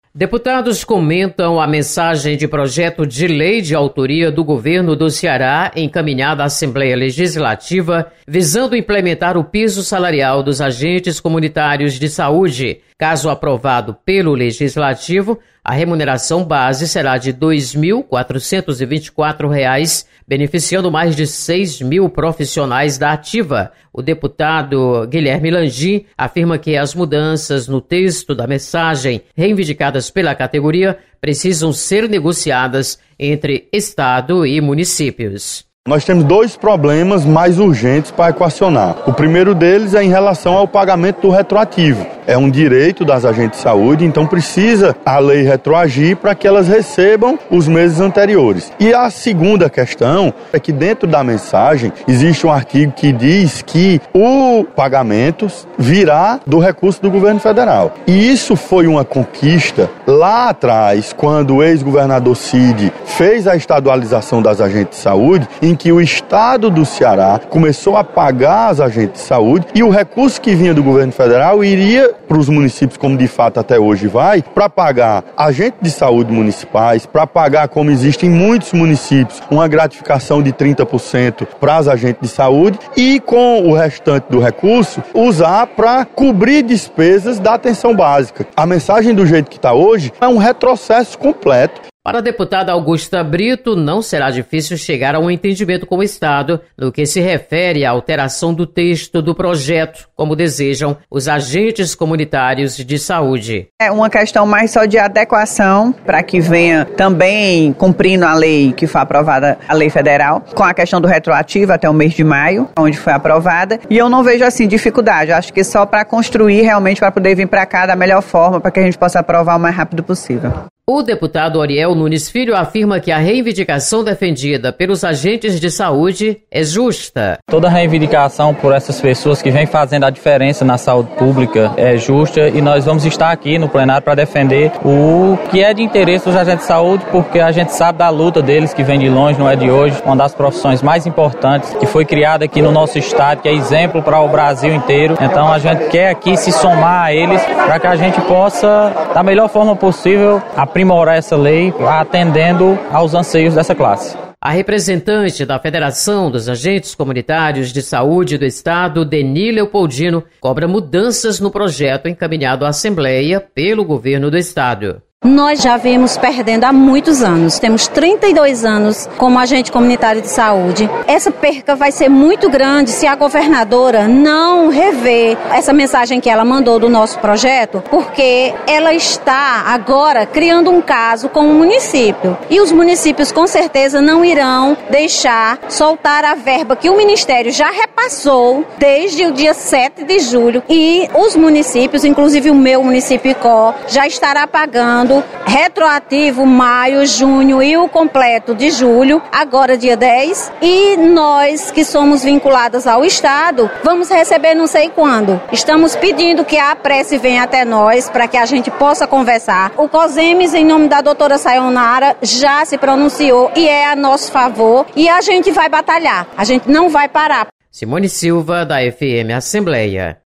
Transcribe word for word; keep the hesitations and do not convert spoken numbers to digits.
Deputados comentam a mensagem de projeto de lei de autoria do governo do Ceará encaminhada à Assembleia Legislativa visando implementar o piso salarial dos agentes comunitários de saúde. Caso aprovado pelo Legislativo, a remuneração base será de dois mil quatrocentos e vinte e quatro reais, beneficiando mais de seis mil profissionais da ativa. O deputado Guilherme Langi afirma que as mudanças no texto da mensagem reivindicadas pela categoria precisam ser negociadas entre Estado e municípios. Nós temos dois problemas mais urgentes para equacionar. O primeiro deles é em relação ao pagamento do retroativo. É um direito das agentes de saúde, então precisa a lei retroagir para que elas recebam os meses anteriores. E a segunda questão é que dentro da mensagem existe um artigo que diz que o pagamento virá do recurso do governo federal. E isso foi uma conquista lá atrás, quando o ex-governador Cid fez a estadualização das agentes de saúde, em que o estado do Ceará começou a pagar as agentes de saúde e o recurso que vinha do governo federal iria para os municípios, como de fato até hoje vai, para pagar agentes de saúde municipais, para pagar, como existe em muitos municípios, uma gratificação de trinta por cento para as agentes de saúde e com o restante do recurso usar para cobrir despesas da atenção básica. A mensagem do jeito que está hoje é um retrocesso completo. Para a deputada Augusta Brito, não será difícil chegar a um entendimento com o Estado no que se refere à alteração do texto do projeto, como desejam os agentes comunitários de saúde. É uma questão mais só de adequação para que venha também cumprindo a lei que foi aprovada, a lei federal, com a questão do retroativo até o mês de maio, onde foi aprovada. E eu não vejo assim dificuldade, eu acho que só para construir realmente para poder vir para cá da melhor forma, para que a gente possa aprovar o mais rápido possível. O deputado Oriel Nunes Filho afirma que a reivindicação defendida pelos agentes de saúde é justa. Toda reivindicação por essas pessoas que vêm fazendo a diferença na saúde pública é justa e nós vamos estar aqui no plenário para defender o que é de interesse dos agentes de saúde, porque a gente sabe da luta deles que vem de longe, não é de hoje, uma das profissões mais importantes que foi criada aqui no nosso estado, que é exemplo para o Brasil inteiro. Então a gente quer aqui se somar a eles para que a gente possa, da melhor forma possível, aprimorar essa lei atendendo aos anseios dessa classe. A representante da Federação dos Agentes Comunitários de Saúde do Estado, Deni Leopoldino, cobra mudanças no projeto encaminhado à Assembleia pelo governo do Estado. Nós já vemos perdendo há muitos anos. Temos trinta e dois anos como agente comunitário de saúde. Essa perca vai ser muito grande se a governadora não rever essa mensagem que ela mandou do nosso projeto, porque ela está agora criando um caso com o município. E os municípios com certeza não irão deixar soltar a verba que o Ministério já repassou desde o dia sete de julho. E os municípios, inclusive o meu município Icó, já estará pagando retroativo maio, junho e o completo de julho, agora dia dez, e nós que somos vinculadas ao Estado, vamos receber não sei quando. Estamos pedindo que a prece venha até nós para que a gente possa conversar. O COSEMES, em nome da doutora Sayonara, já se pronunciou e é a nosso favor e a gente vai batalhar, a gente não vai parar. Simone Silva, da F M Assembleia.